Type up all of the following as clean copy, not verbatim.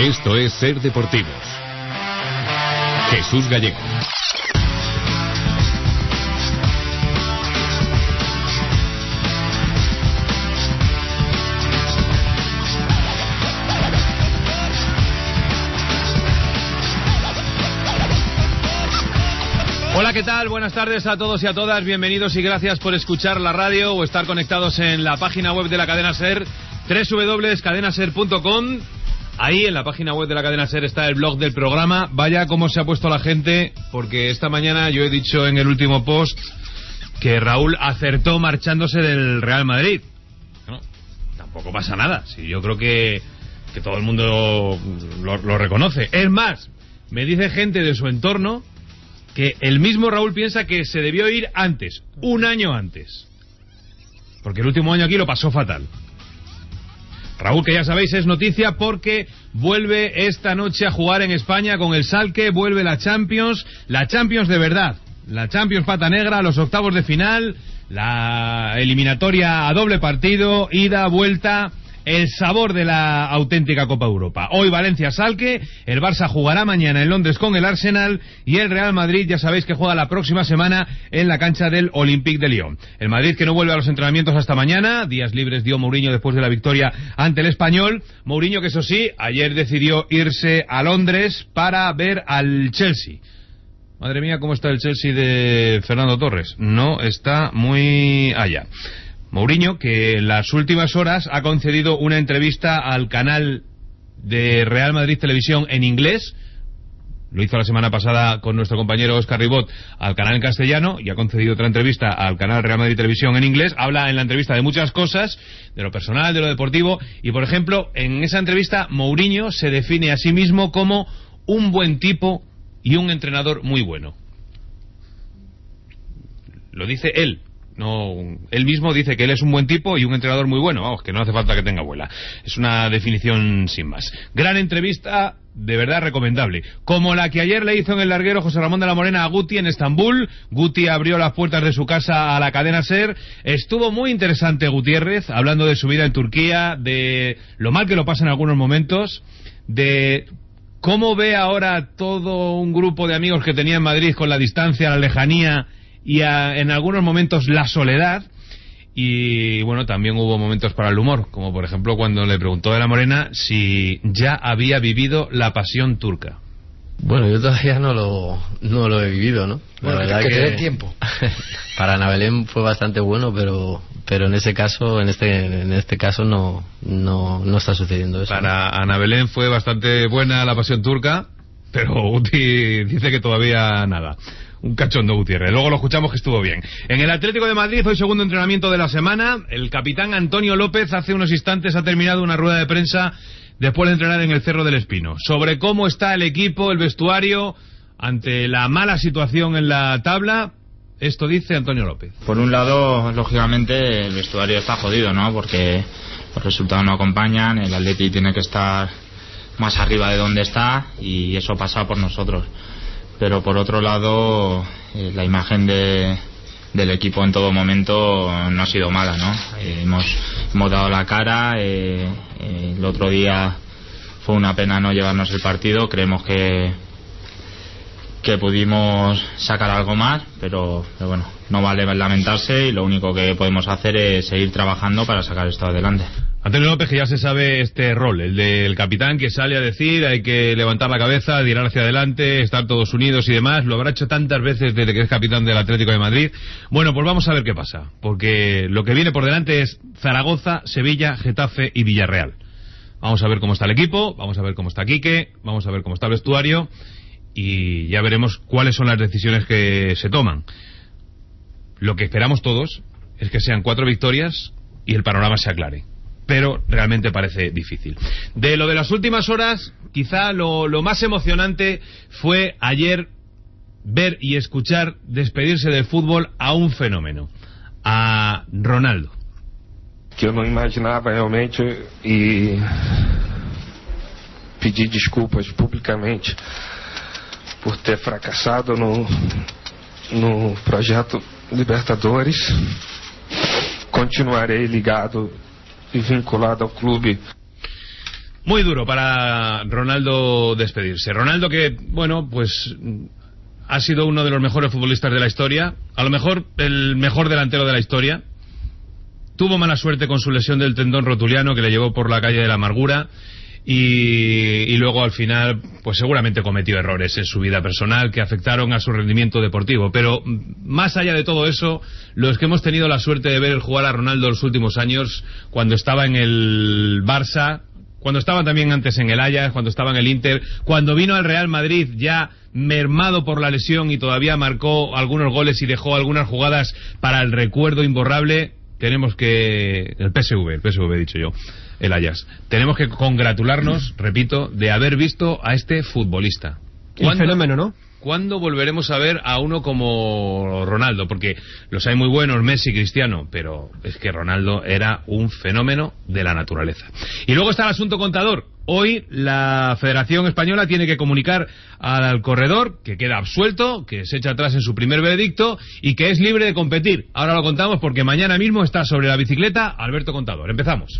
Esto es Ser Deportivos. Jesús Gallego. Hola, ¿qué tal? Buenas tardes a todos y a todas. Bienvenidos y gracias por escuchar la radio o estar conectados en la página web de la cadena SER, www.cadenaser.com. Ahí en la página web de la cadena SER está el blog del programa. Vaya cómo se ha puesto la gente, porque esta mañana yo he dicho en el último post que Raúl acertó marchándose del Real Madrid. No, tampoco pasa nada. Sí, yo creo que todo el mundo lo reconoce. Es más, me dice gente de su entorno que el mismo Raúl piensa que se debió ir antes, un año antes, porque el último año aquí lo pasó fatal. Raúl, que ya sabéis, es noticia porque vuelve esta noche a jugar en España con el Schalke, vuelve la Champions de verdad, la Champions pata negra, los octavos de final, la eliminatoria a doble partido, ida, vuelta, el sabor de la auténtica Copa Europa. Hoy Valencia-Schalke, el Barça jugará mañana en Londres con el Arsenal y el Real Madrid, ya sabéis que juega la próxima semana en la cancha del Olympique de Lyon. El Madrid que no vuelve a los entrenamientos hasta mañana, días libres dio Mourinho después de la victoria ante el Español. Mourinho que eso sí, ayer decidió irse a Londres para ver al Chelsea. Madre mía, ¿cómo está el Chelsea de Fernando Torres? No está muy allá. Mourinho, que en las últimas horas ha concedido una entrevista al canal de Real Madrid Televisión en inglés. Lo hizo la semana pasada con nuestro compañero Óscar Ribot al canal en castellano y ha concedido otra entrevista al canal Real Madrid Televisión en inglés. Habla en la entrevista de muchas cosas, de lo personal, de lo deportivo, y por ejemplo, en esa entrevista Mourinho se define a sí mismo como un buen tipo y un entrenador muy bueno. Lo dice él. No, él mismo dice que él es un buen tipo y un entrenador muy bueno. Vamos, que no hace falta que tenga abuela. Es una definición sin más. Gran entrevista, de verdad recomendable. Como la que ayer le hizo en el larguero José Ramón de la Morena a Guti en Estambul. Guti abrió las puertas de su casa a la cadena SER. Estuvo muy interesante Gutiérrez, hablando de su vida en Turquía, de lo mal que lo pasa en algunos momentos, de cómo ve ahora todo un grupo de amigos que tenía en Madrid con la distancia, la lejanía y en algunos momentos la soledad. Y bueno, también hubo momentos para el humor, como por ejemplo cuando le preguntó de la Morena si ya había vivido la pasión turca. Bueno, yo todavía no lo he vivido, ¿no? Bueno, la verdad que te dé tiempo. Para Ana Belén fue bastante bueno, pero en ese caso, en este caso no está sucediendo eso. Para Ana Belén fue bastante buena la pasión turca, pero Guti dice que todavía nada. Un cachondo Gutiérrez. Luego lo escuchamos que estuvo bien. En el Atlético de Madrid, hoy segundo entrenamiento de la semana, el capitán Antonio López hace unos instantes ha terminado una rueda de prensa después de entrenar en el Cerro del Espino, sobre cómo está el equipo, el vestuario, ante la mala situación en la tabla. Esto dice Antonio López. Por un lado, lógicamente, el vestuario está jodido, ¿no? Porque los resultados no acompañan, el Atleti tiene que estar más arriba de donde está y eso pasa por nosotros. Pero por otro lado, la imagen del equipo en todo momento no ha sido mala, ¿no? Hemos dado la cara. El otro día fue una pena no llevarnos el partido. Creemos que pudimos sacar algo más, pero bueno, no vale lamentarse y lo único que podemos hacer es seguir trabajando para sacar esto adelante. Antonio López, que ya se sabe este rol, el del capitán que sale a decir hay que levantar la cabeza, tirar hacia adelante, estar todos unidos y demás. Lo habrá hecho tantas veces desde que es capitán del Atlético de Madrid. Bueno, pues vamos a ver qué pasa, porque lo que viene por delante es Zaragoza, Sevilla, Getafe y Villarreal. Vamos a ver cómo está el equipo, vamos a ver cómo está Quique, vamos a ver cómo está el vestuario y ya veremos cuáles son las decisiones que se toman. Lo que esperamos todos es que sean 4 victorias y el panorama se aclare, pero realmente parece difícil. De lo de las últimas horas, quizá lo más emocionante fue ayer ver y escuchar despedirse del fútbol a un fenómeno, a Ronaldo. Que eu não imaginava realmente e pedir desculpas publicamente por ter fracassado no projeto Libertadores. Continuarei ligado y vinculado al club. Muy duro para Ronaldo despedirse. Ronaldo que, bueno, pues ha sido uno de los mejores futbolistas de la historia, a lo mejor el mejor delantero de la historia. Tuvo mala suerte con su lesión del tendón rotuliano que le llevó por la calle de la amargura y luego al final pues seguramente cometió errores en su vida personal que afectaron a su rendimiento deportivo. Pero más allá de todo eso, los que hemos tenido la suerte de ver jugar a Ronaldo los últimos años, cuando estaba en el Barça, cuando estaba también antes en el Ajax, cuando estaba en el Inter, cuando vino al Real Madrid ya mermado por la lesión y todavía marcó algunos goles y dejó algunas jugadas para el recuerdo imborrable, tenemos que... el PSV he dicho yo, el Ajax. Tenemos que congratularnos, repito, de haber visto a este futbolista. Un fenómeno, ¿no? ¿Cuándo volveremos a ver a uno como Ronaldo? Porque los hay muy buenos, Messi, Cristiano, pero es que Ronaldo era un fenómeno de la naturaleza. Y luego está el asunto Contador. Hoy la Federación Española tiene que comunicar al corredor que queda absuelto, que se echa atrás en su primer veredicto y que es libre de competir. Ahora lo contamos porque mañana mismo está sobre la bicicleta Alberto Contador. Empezamos.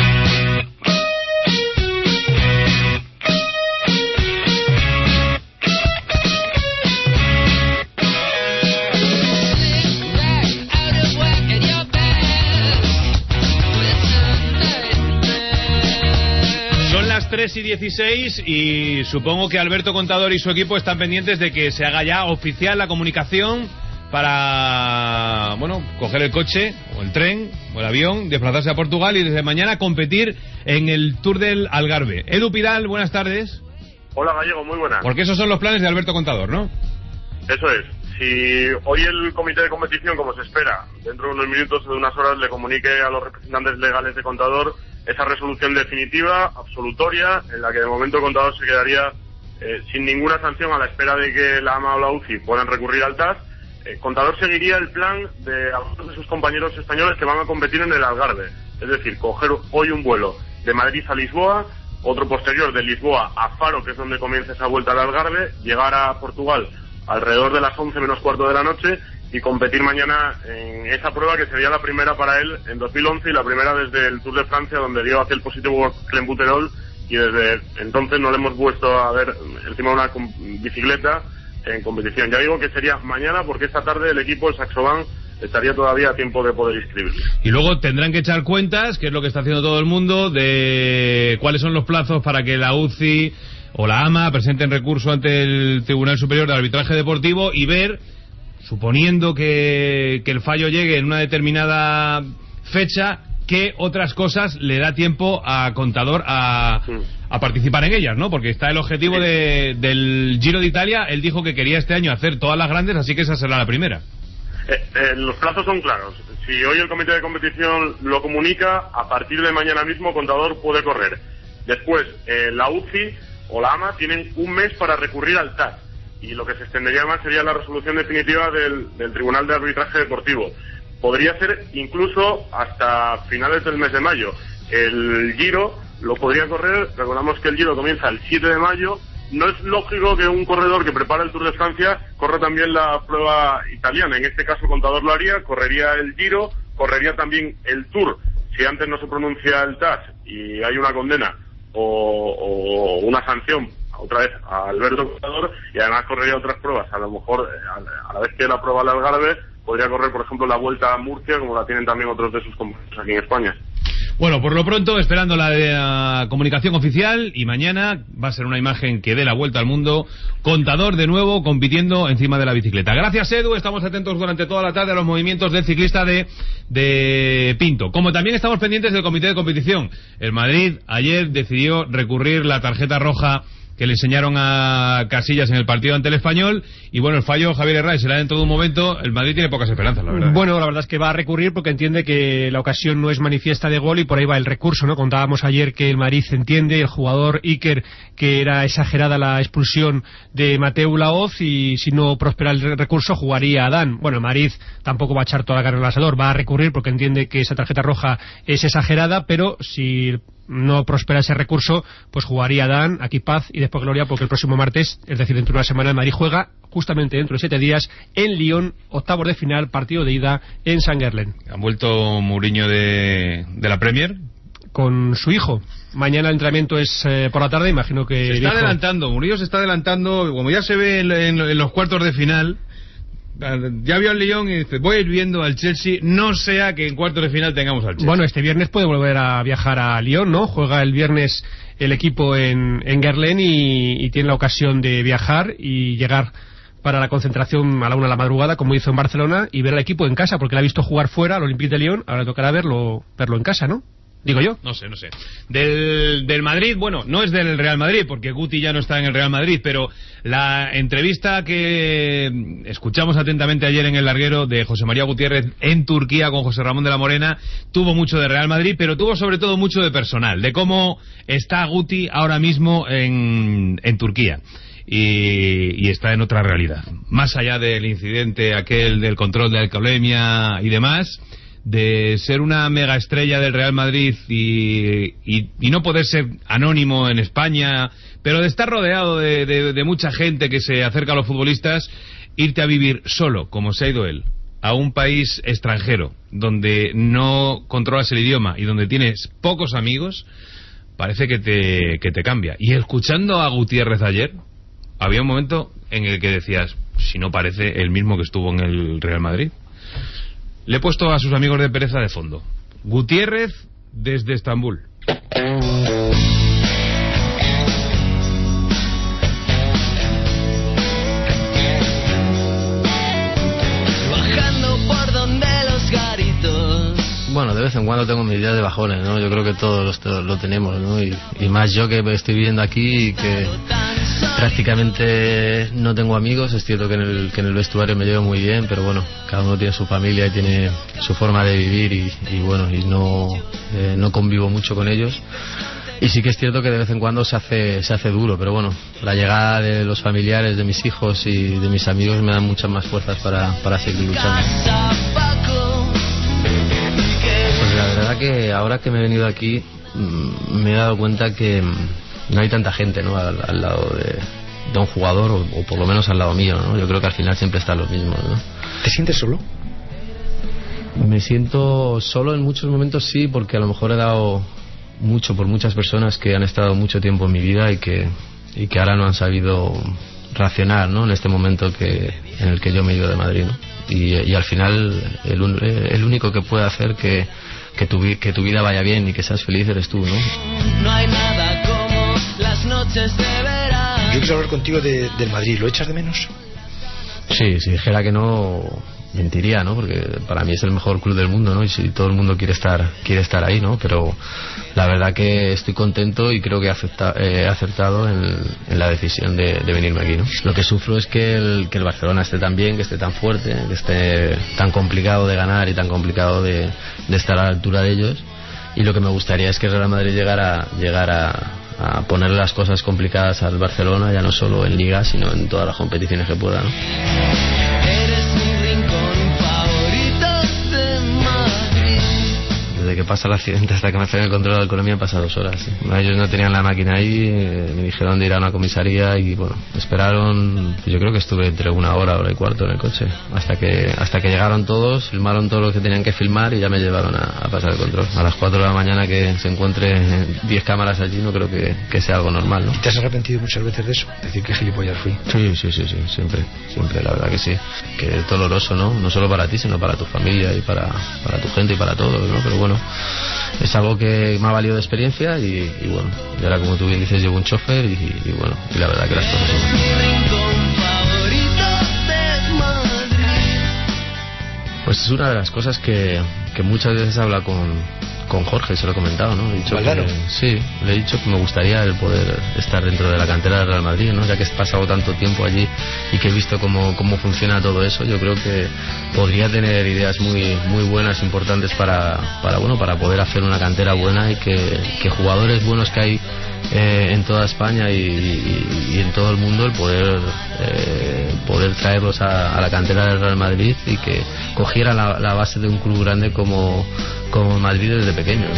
Son las 3:16 y supongo que Alberto Contador y su equipo están pendientes de que se haga ya oficial la comunicación para, bueno, coger el coche o el tren o el avión, desplazarse a Portugal y desde mañana competir en el Tour del Algarve. Edu Pidal, buenas tardes. Hola Gallego, muy buenas. Porque esos son los planes de Alberto Contador, ¿no? Eso es. Si hoy el comité de competición, como se espera, dentro de unos minutos o de unas horas le comunique a los representantes legales de Contador esa resolución definitiva, absolutoria, en la que de momento Contador se quedaría sin ninguna sanción a la espera de que la AMA o la UCI puedan recurrir al TAS, Contador seguiría el plan de algunos de sus compañeros españoles que van a competir en el Algarve. Es decir, coger hoy un vuelo de Madrid a Lisboa, otro posterior de Lisboa a Faro, que es donde comienza esa vuelta al Algarve, llegar a Portugal alrededor de las 11 menos cuarto de la noche y competir mañana en esa prueba que sería la primera para él en 2011 y la primera desde el Tour de Francia, donde dio aquel positivo clenbuterol, y desde entonces no le hemos vuelto a ver encima de una bicicleta en competición. Ya digo que sería mañana porque esta tarde el equipo, el Saxo-Bank, estaría todavía a tiempo de poder inscribirle. Y luego tendrán que echar cuentas, que es lo que está haciendo todo el mundo, de cuáles son los plazos para que la UCI o la AMA presenten recurso ante el Tribunal Superior de Arbitraje Deportivo y ver, suponiendo que el fallo llegue en una determinada fecha, qué otras cosas le da tiempo a Contador a participar en ellas, ¿no? Porque está el objetivo del Giro de Italia. Él dijo que quería este año hacer todas las grandes, así que esa será la primera. Los plazos son claros. Si hoy el comité de competición lo comunica, a partir de mañana mismo Contador puede correr. Después, la UCI o la AMA tienen un mes para recurrir al TAS, y lo que se extendería más sería la resolución definitiva del Tribunal de Arbitraje Deportivo. Podría ser incluso hasta finales del mes de mayo. El Giro lo podría correr, recordamos que el Giro comienza el 7 de mayo. No es lógico que un corredor que prepara el Tour de Francia corra también la prueba italiana. En este caso Contador lo haría, correría el Giro, correría también el Tour. Si antes no se pronuncia el TAS y hay una condena o una sanción otra vez a Alberto Contador, y además correría otras pruebas. A lo mejor a la vez que la prueba al Algarve podría correr, por ejemplo, la Vuelta a Murcia, como la tienen también otros de sus compañeros aquí en España. Bueno, por lo pronto, esperando la comunicación oficial, y mañana va a ser una imagen que dé la vuelta al mundo. Contador de nuevo compitiendo encima de la bicicleta. Gracias, Edu. Estamos atentos durante toda la tarde a los movimientos del ciclista de Pinto. Como también estamos pendientes del comité de competición. El Madrid ayer decidió recurrir la tarjeta roja que le enseñaron a Casillas en el partido ante el Español, y bueno, el fallo Javier Herraiz será dentro de un momento. El Madrid tiene pocas esperanzas, la verdad. Bueno, la verdad es que va a recurrir porque entiende que la ocasión no es manifiesta de gol y por ahí va el recurso, ¿no? Contábamos ayer que el Madrid entiende, el jugador Iker, que era exagerada la expulsión de Mateu Laoz, y si no prospera el recurso jugaría Adán. Bueno, el Madrid tampoco va a echar toda la carne al asador, va a recurrir porque entiende que esa tarjeta roja es exagerada, pero si no prospera ese recurso, pues jugaría Dan, aquí paz y después gloria, porque el próximo martes, es decir, dentro de una semana, el Madrid juega justamente dentro de 7 días en Lyon, octavos de final, partido de ida en Saint-Germain. ¿Han vuelto Mourinho de la Premier? con su hijo. Mañana el entrenamiento es por la tarde, imagino que... Se está adelantando, Murillo se está adelantando, como ya se ve en los cuartos de final, ya vio al Lyon y dice, voy a ir viendo al Chelsea, no sea que en cuartos de final tengamos al Chelsea. Bueno, este viernes puede volver a viajar a Lyon, ¿no? Juega el viernes el equipo en Guerlain y tiene la ocasión de viajar y llegar para la concentración a la 1 de la madrugada, como hizo en Barcelona, y ver al equipo en casa, porque le ha visto jugar fuera al Olympique de Lyon, ahora tocará verlo en casa, ¿no? Digo yo. No sé. Del Madrid, bueno, no es del Real Madrid, porque Guti ya no está en el Real Madrid, pero la entrevista que escuchamos atentamente ayer en el larguero de José María Gutiérrez en Turquía con José Ramón de la Morena, tuvo mucho de Real Madrid, pero tuvo sobre todo mucho de personal, de cómo está Guti ahora mismo en Turquía. Y está en otra realidad. Más allá del incidente aquel del control de alcoholemia y demás, de ser una mega estrella del Real Madrid y no poder ser anónimo en España, pero de estar rodeado de mucha gente que se acerca a los futbolistas, irte a vivir solo, como se ha ido él, a un país extranjero, donde no controlas el idioma y donde tienes pocos amigos, parece que te cambia. Y escuchando a Gutiérrez ayer, había un momento en el que decías, si no parece el mismo que estuvo en el Real Madrid. Le he puesto a sus amigos de pereza de fondo. Gutiérrez desde Estambul. Bajando por donde los garitos. Bueno, de vez en cuando tengo mis días de bajones, ¿no? Yo creo que todos lo tenemos, ¿no? Y más yo que estoy viviendo aquí y que prácticamente no tengo amigos. Es cierto que en el vestuario me llevo muy bien, pero bueno, cada uno tiene su familia y tiene su forma de vivir y bueno, y no convivo mucho con ellos. Y sí que es cierto que de vez en cuando se hace duro, pero bueno, la llegada de los familiares, de mis hijos y de mis amigos me dan muchas más fuerzas para seguir luchando. Pues la verdad que ahora que me he venido aquí me he dado cuenta que no hay tanta gente, ¿no? al lado de un jugador o por lo menos al lado mío, ¿no? Yo creo que al final siempre están los mismos, ¿no? ¿Te sientes solo? Me siento solo en muchos momentos, sí, porque a lo mejor he dado mucho por muchas personas que han estado mucho tiempo en mi vida y que ahora no han sabido reaccionar, ¿no? En este momento en el que yo me he ido de Madrid, ¿no? Y al final el único que puede hacer que tu vida vaya bien y que seas feliz eres tú, ¿no? No hay nada como las noches de verano. Yo quiero hablar contigo del Madrid. ¿Lo echas de menos? Sí, si dijera que no, mentiría, ¿no? Porque para mí es el mejor club del mundo, ¿no? Y si todo el mundo quiere estar ahí, ¿no? Pero la verdad que estoy contento y creo que he acertado en la decisión de venirme aquí, ¿no? Lo que sufro es que el Barcelona esté tan bien, que esté tan fuerte, que esté tan complicado de ganar y tan complicado de estar a la altura de ellos. Y lo que me gustaría es que el Real Madrid llegara a poner las cosas complicadas al Barcelona, ya no solo en Liga, sino en todas las competiciones que pueda, ¿no? Eres mi rincón favorito de Madrid. Desde que pasa el accidente hasta que me hacen el control de alcoholemia han pasado 2 horas, ¿sí? Ellos no tenían la máquina ahí, me dijeron de ir a una comisaría y bueno, esperaron, pues yo creo que estuve entre 1 hora y cuarto en el coche, hasta que llegaron todos, filmaron todo lo que tenían que filmar y ya me llevaron a pasar el control. A las 4 de la mañana que se encuentre 10 cámaras allí no creo que sea algo normal, ¿no? ¿Te has arrepentido muchas veces de eso? Decir que gilipollas fui. Sí, siempre, la verdad que sí. Que es doloroso, ¿no? No solo para ti, sino para tu familia y para tu gente y para todos, ¿no? Pero bueno, es algo que me ha valido de experiencia y bueno, y ahora como tú bien dices llevo un chofer y bueno, y la verdad que las cosas son... Pues es una de las cosas que muchas veces habla con Jorge, se lo he comentado, ¿no? Le he dicho le he dicho que me gustaría el poder estar dentro de la cantera del Real Madrid, ¿no? Ya que he pasado tanto tiempo allí y que he visto cómo funciona todo eso, yo creo que podría tener ideas muy buenas, importantes para poder hacer una cantera buena y que jugadores buenos que hay en toda España y en todo el mundo, el poder traerlos a la cantera del Real Madrid y que cogieran la base de un club grande como Madrid desde pequeños.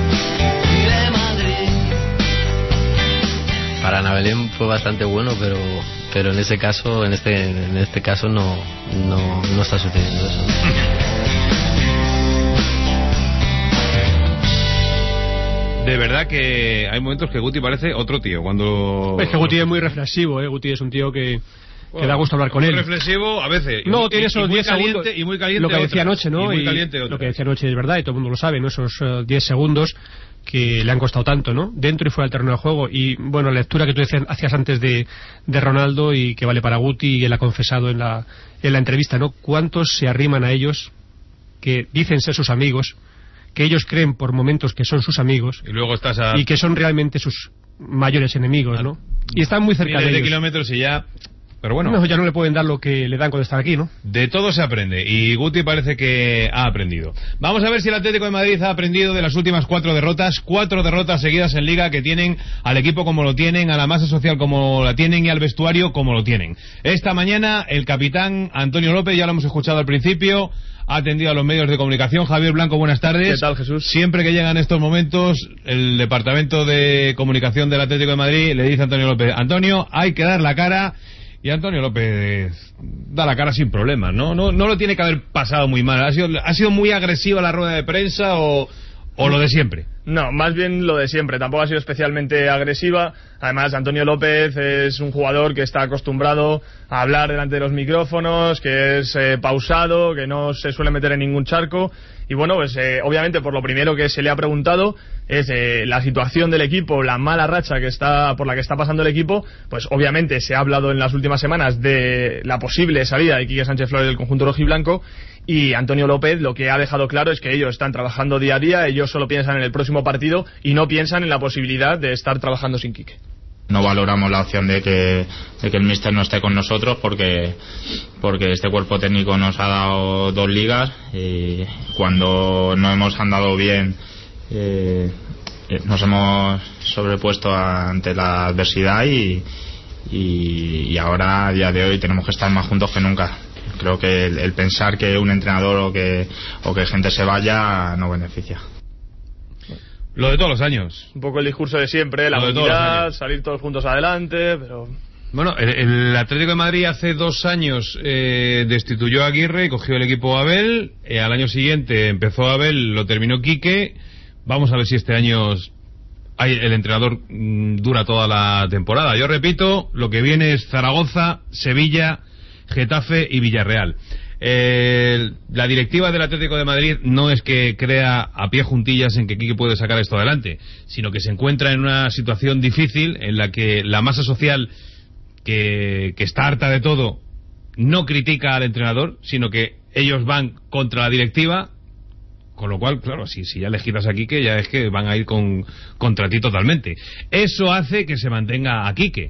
Para Ana Belén fue bastante bueno, pero en ese caso, en este caso no está sucediendo eso. de verdad que hay momentos que Guti parece otro tío. Cuando Es que Guti es muy reflexivo, Guti es un tío que da gusto hablar con él. Reflexivo a veces. No, tiene esos 10 segundos. Y muy caliente. Lo que decía anoche, ¿no? Y muy caliente lo que decía anoche es verdad, y todo el mundo lo sabe, ¿no? Esos 10 segundos que le han costado tanto, ¿no? Dentro y fuera del terreno de juego. Y bueno, la lectura que tú hacías antes de Ronaldo y que vale para Guti, y él ha confesado en la entrevista, ¿no? ¿Cuántos se arriman a ellos que dicen ser sus amigos, que ellos creen por momentos que son sus amigos, y luego estás y que son realmente sus mayores enemigos, ¿no? Y están muy cerca de ellos. Kilómetros y ya... Pero bueno, no, ya no le pueden dar lo que le dan cuando están aquí, ¿no? De todo se aprende, y Guti parece que ha aprendido. Vamos a ver si el Atlético de Madrid ha aprendido de las últimas 4 derrotas. 4 derrotas seguidas en Liga que tienen al equipo como lo tienen, a la masa social como la tienen y al vestuario como lo tienen. Esta mañana el capitán Antonio López, ya lo hemos escuchado al principio, ha atendido a los medios de comunicación. Javier Blanco, buenas tardes. ¿Qué tal, Jesús? Siempre que llegan estos momentos, el departamento de comunicación del Atlético de Madrid le dice a Antonio López: Antonio, hay que dar la cara. Y Antonio López da la cara sin problemas, ¿no? No lo tiene que haber pasado muy mal. ¿Ha sido muy agresiva la rueda de prensa o lo de siempre? No, más bien lo de siempre. Tampoco ha sido especialmente agresiva. Además, Antonio López es un jugador que está acostumbrado a hablar delante de los micrófonos, que es pausado, que no se suele meter en ningún charco. Y bueno, pues obviamente por lo primero que se le ha preguntado es la situación del equipo, la mala racha por la que está pasando el equipo. Pues obviamente se ha hablado en las últimas semanas de la posible salida de Quique Sánchez Flores del conjunto rojiblanco, y Antonio López lo que ha dejado claro es que ellos están trabajando día a día, ellos solo piensan en el próximo partido y no piensan en la posibilidad de estar trabajando sin Quique. No valoramos la opción de que el míster no esté con nosotros porque este cuerpo técnico nos ha dado 2 ligas, y cuando no hemos andado bien nos hemos sobrepuesto ante la adversidad y ahora a día de hoy tenemos que estar más juntos que nunca. Creo que el pensar que un entrenador o que gente se vaya no beneficia. Lo de todos los años. Un poco el discurso de siempre, la unidad, salir todos juntos adelante, pero... Bueno, el Atlético de Madrid hace 2 años destituyó a Aguirre y cogió el equipo Abel. Al año siguiente empezó Abel, lo terminó Quique. Vamos a ver si este año el entrenador dura toda la temporada. Yo repito, lo que viene es Zaragoza, Sevilla, Getafe y Villarreal. La directiva del Atlético de Madrid no es que crea a pie juntillas en que Quique puede sacar esto adelante, sino que se encuentra en una situación difícil en la que la masa social que está harta de todo no critica al entrenador, sino que ellos van contra la directiva, con lo cual, claro, si ya legislas a Quique, ya es que van a ir contra ti totalmente. Eso hace que se mantenga a Quique.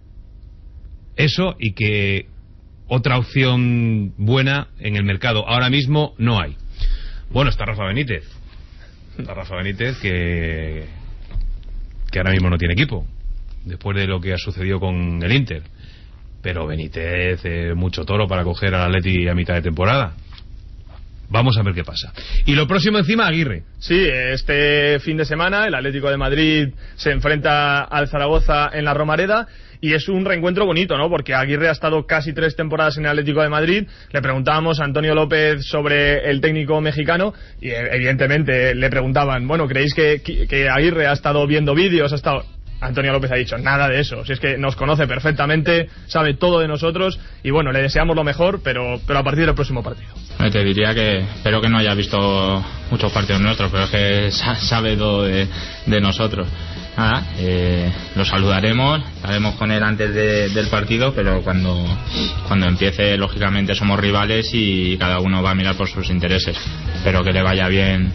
Eso, y que otra opción buena en el mercado ahora mismo no hay. Bueno, está Rafa Benítez. Está Rafa Benítez que ahora mismo no tiene equipo, después de lo que ha sucedido con el Inter. Pero Benítez, mucho toro para coger al Atleti a mitad de temporada. Vamos a ver qué pasa. Y lo próximo encima, Aguirre. Sí, este fin de semana el Atlético de Madrid se enfrenta al Zaragoza en la Romareda, y es un reencuentro bonito, ¿no? Porque Aguirre ha estado casi 3 temporadas en el Atlético de Madrid. Le preguntábamos a Antonio López sobre el técnico mexicano y evidentemente le preguntaban, bueno, ¿creéis que Aguirre ha estado viendo vídeos? Antonio López ha dicho, nada de eso, si es que nos conoce perfectamente, sabe todo de nosotros, y bueno, le deseamos lo mejor, pero a partir del próximo partido. Te diría que espero que no haya visto muchos partidos nuestros, pero es que sabe todo de nosotros. Nada, lo saludaremos, estaremos con él antes del partido, pero cuando empiece, lógicamente somos rivales y cada uno va a mirar por sus intereses. Espero que le vaya bien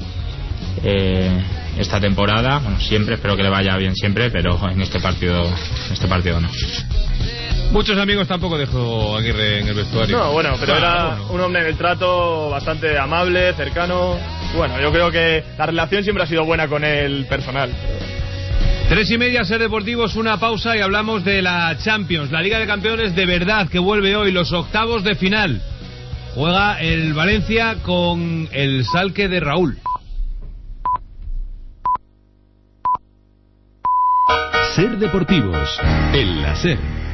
esta temporada, bueno, siempre espero que le vaya bien siempre, pero en este partido no. Muchos amigos tampoco dejó Aguirre en el vestuario. No, bueno, pero era un hombre en el trato bastante amable, cercano. Bueno, yo creo que la relación siempre ha sido buena con el personal. 3:30, Ser Deportivos, una pausa y hablamos de la Champions, la Liga de Campeones de verdad, que vuelve hoy, los octavos de final. Juega el Valencia con el Schalke de Raúl. Ser Deportivos, en la Ser.